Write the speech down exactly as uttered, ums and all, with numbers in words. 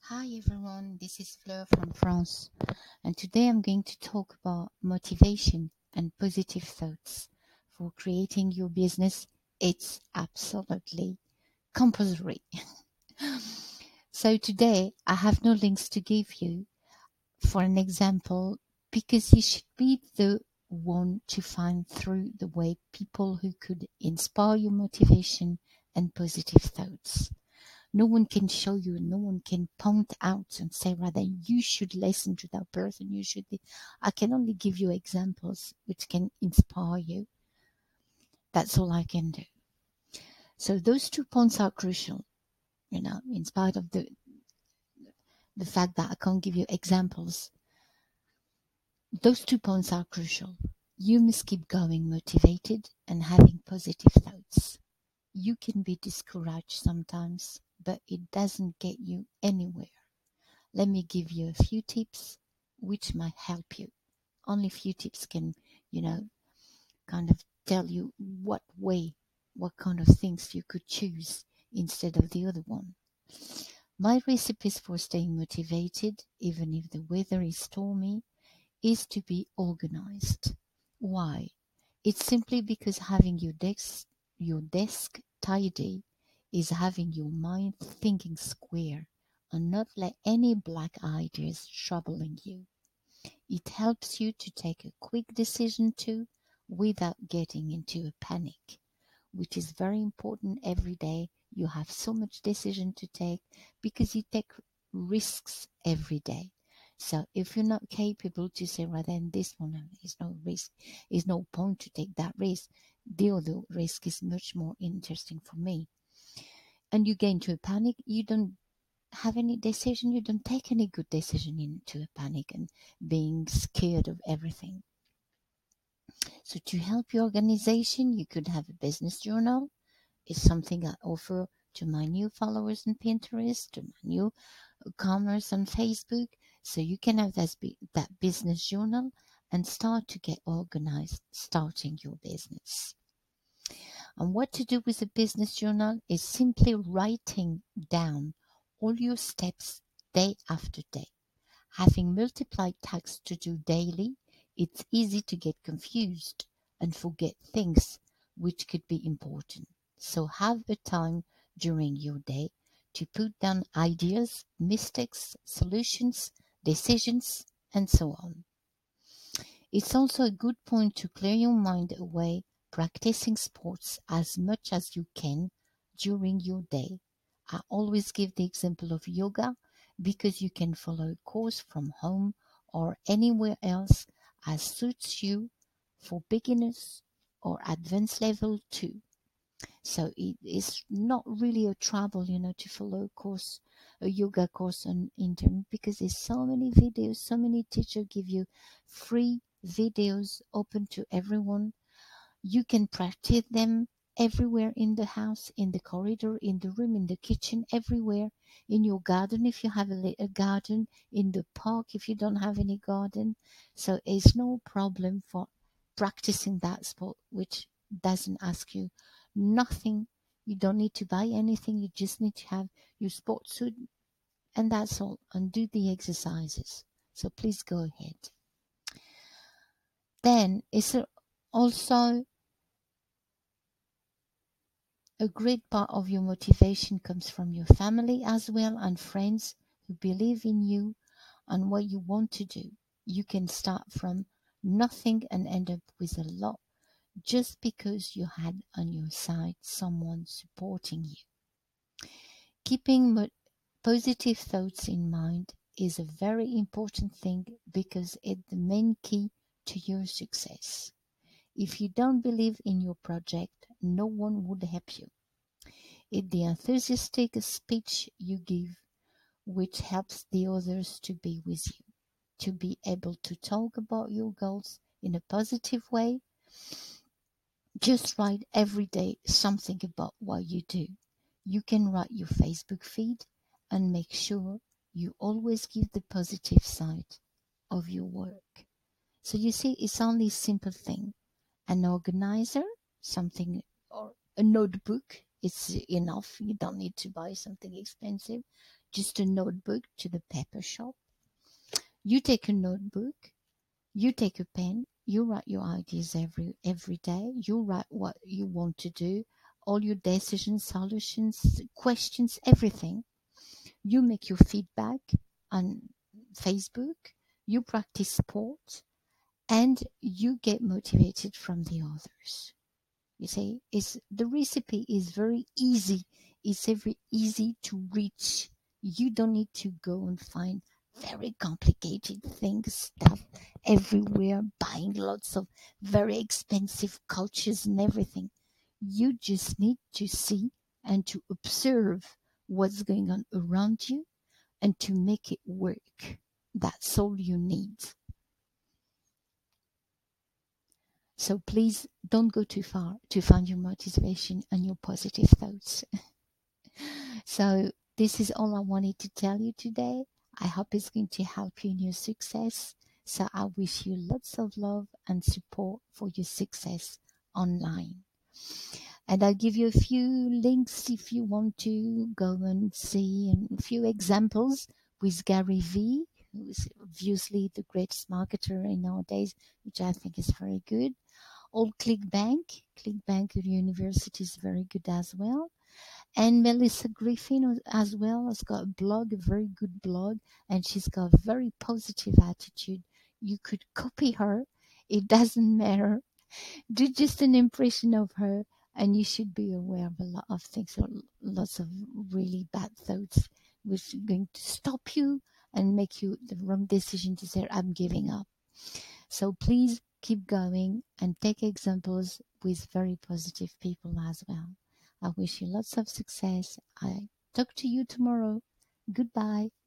Hi everyone, this is Fleur from France, and today I'm going to talk about motivation and positive thoughts for creating your business. It's absolutely compulsory. So today I have no links to give you for an example because you should be the one to find through the way people who could inspire your motivation and positive thoughts. No one can show you, no one can point out and say, rather, you should listen to that person. You should. Be. I can only give you examples which can inspire you. That's all I can do. So those two points are crucial, you know, in spite of the, the fact that I can't give you examples. Those two points are crucial. You must keep going motivated and having positive thoughts. You can be discouraged sometimes, but it doesn't get you anywhere. Let me give you a few tips which might help you. Only few tips can, you know, kind of tell you what way, what kind of things you could choose instead of the other one. My recipes for staying motivated, even if the weather is stormy, is to be organized. Why? It's simply because having your desk, your desk tidy is having your mind thinking square and not let any black ideas troubling you. It helps you to take a quick decision too without getting into a panic, which is very important every day. You have so much decision to take because you take risks every day. So if you're not capable to say, rather than this one is no risk, is no point to take that risk, the other risk is much more interesting for me. And you get into a panic, you don't have any decision, you don't take any good decision into a panic and being scared of everything. So to help your organization, you could have a business journal. It's something I offer to my new followers on Pinterest, to my new commerce on Facebook. So you can have that, that business journal and start to get organized starting your business. And what to do with a business journal is simply writing down all your steps day after day. Having multiplied tasks to do daily, it's easy to get confused and forget things which could be important. So have a time during your day to put down ideas, mistakes, solutions, decisions, and so on. It's also a good point to clear your mind away practicing sports as much as you can during your day. I always give the example of yoga because you can follow a course from home or anywhere else as suits you for beginners or advanced level too. So it is not really a trouble, you know, to follow a course, a yoga course on internet because there's so many videos, so many teachers give you free videos open to everyone. You can practice them everywhere in the house, in the corridor, in the room, in the kitchen, everywhere, in your garden if you have a, a garden, in the park if you don't have any garden. So it's no problem for practicing that sport, which doesn't ask you nothing. You don't need to buy anything. You just need to have your sports suit, and that's all. And do the exercises. So please go ahead. Then it's also a great part of your motivation comes from your family as well and friends who believe in you and what you want to do. You can start from nothing and end up with a lot just because you had on your side someone supporting you. Keeping mo- positive thoughts in mind is a very important thing because it's the main key to your success. If you don't believe in your project, no one would help you. It's the enthusiastic speech you give which helps the others to be with you, to be able to talk about your goals in a positive way. Just write every day something about what you do. You can write your Facebook feed and make sure you always give the positive side of your work. So you see, it's only a simple thing. An organizer, something, or a notebook, it's enough. You don't need to buy something expensive. just a notebook to the paper shop. You take a notebook, you take a pen, you write your ideas every every day. You write what you want to do, all your decisions, solutions, questions, everything. You make your feedback on Facebook. You practice sport, and you get motivated from the others. You see, it's the recipe is very easy. It's very easy to reach. You don't need to go and find very complicated things, stuff everywhere, buying lots of very expensive cultures and everything. You just need to see and to observe what's going on around you and to make it work. That's all you need. So please don't go too far to find your motivation and your positive thoughts. So this is all I wanted to tell you today. I hope it's going to help you in your success. So I wish you lots of love and support for your success online. And I'll give you a few links if you want to go and see and a few examples with Gary Vee, who is obviously the greatest marketer in nowadays, which I think is very good. Old ClickBank. ClickBank University is very good as well. And Melissa Griffin as well has got a blog, a very good blog, and she's got a very positive attitude. You could copy her. It doesn't matter. Do just an impression of her, and you should be aware of a lot of things, lots of really bad thoughts, which are going to stop you and make you the wrong decision to say, I'm giving up. So please keep going and take examples with very positive people as well. I wish you lots of success. I talk to you tomorrow. Goodbye.